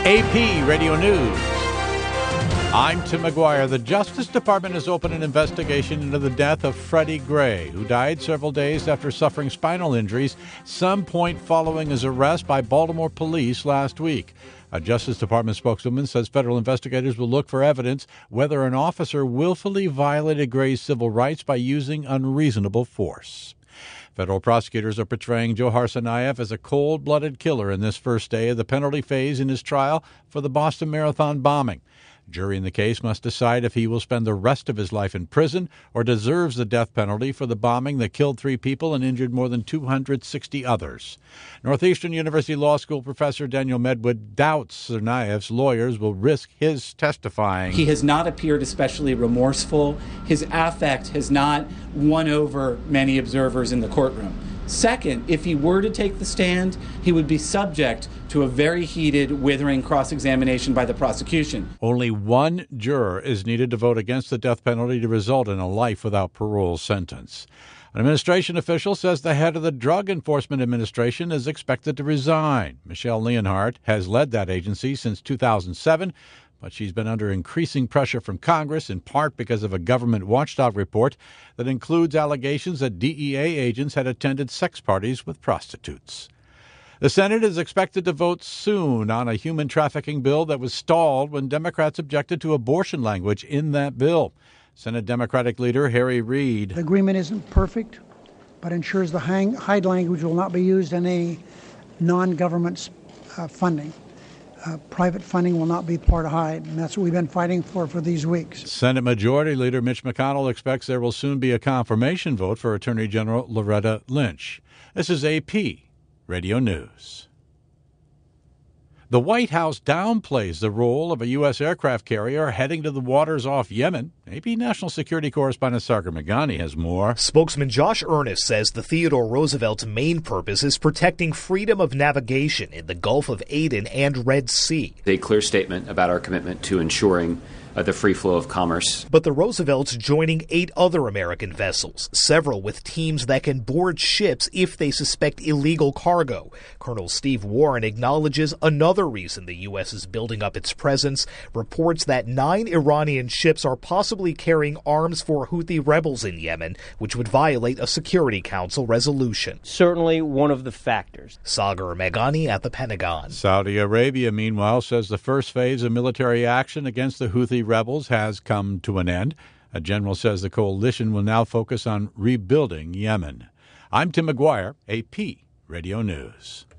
AP Radio News. I'm Tim McGuire. The Justice Department has opened an investigation into the death of Freddie Gray, who died several days after suffering spinal injuries, some point following his arrest by Baltimore police last week. A Justice Department spokeswoman says federal investigators will look for evidence whether an officer willfully violated Gray's civil rights by using unreasonable force. Federal prosecutors are portraying Johar Tsarnaev as a cold-blooded killer in this first day of the penalty phase in his trial for the Boston Marathon bombing. Jury in the case must decide if he will spend the rest of his life in prison or deserves the death penalty for the bombing that killed 3 people and injured more than 260 others. Northeastern University Law School professor Daniel Medwood doubts Tsarnaev's lawyers will risk his testifying. He has not appeared especially remorseful. His affect has not won over many observers in the courtroom. Second, if he were to take the stand, he would be subject to a very heated, withering cross-examination by the prosecution. Only one juror is needed to vote against the death penalty to result in a life without parole sentence. An administration official says the head of the Drug Enforcement Administration is expected to resign. Michelle Leonhardt has led that agency since 2007, but she's been under increasing pressure from Congress, in part because of a government watchdog report that includes allegations that DEA agents had attended sex parties with prostitutes. The Senate is expected to vote soon on a human trafficking bill that was stalled when Democrats objected to abortion language in that bill. Senate Democratic leader Harry Reid. The agreement isn't perfect, but ensures the Hyde language will not be used in any non-government funding. Private funding will not be part of Hyde, and that's what we've been fighting for these weeks. Senate Majority Leader Mitch McConnell expects there will soon be a confirmation vote for Attorney General Loretta Lynch. This is AP Radio News. The White House downplays the role of a U.S. aircraft carrier heading to the waters off Yemen. AP National Security Correspondent Sagar Meghani has more. Spokesman Josh Earnest says the Theodore Roosevelt's main purpose is protecting freedom of navigation in the Gulf of Aden and Red Sea. A clear statement about our commitment to ensuring the free flow of commerce. But the Roosevelt's joining 8 other American vessels, several with teams that can board ships if they suspect illegal cargo. Colonel Steve Warren acknowledges another reason the U.S. is building up its presence, reports that 9 Iranian ships are possibly carrying arms for Houthi rebels in Yemen, which would violate a Security Council resolution. Certainly one of the factors. Sagar Meghani at the Pentagon. Saudi Arabia, meanwhile, says the first phase of military action against the Houthi rebels has come to an end. A general says the coalition will now focus on rebuilding Yemen. I'm Tim McGuire, AP Radio News.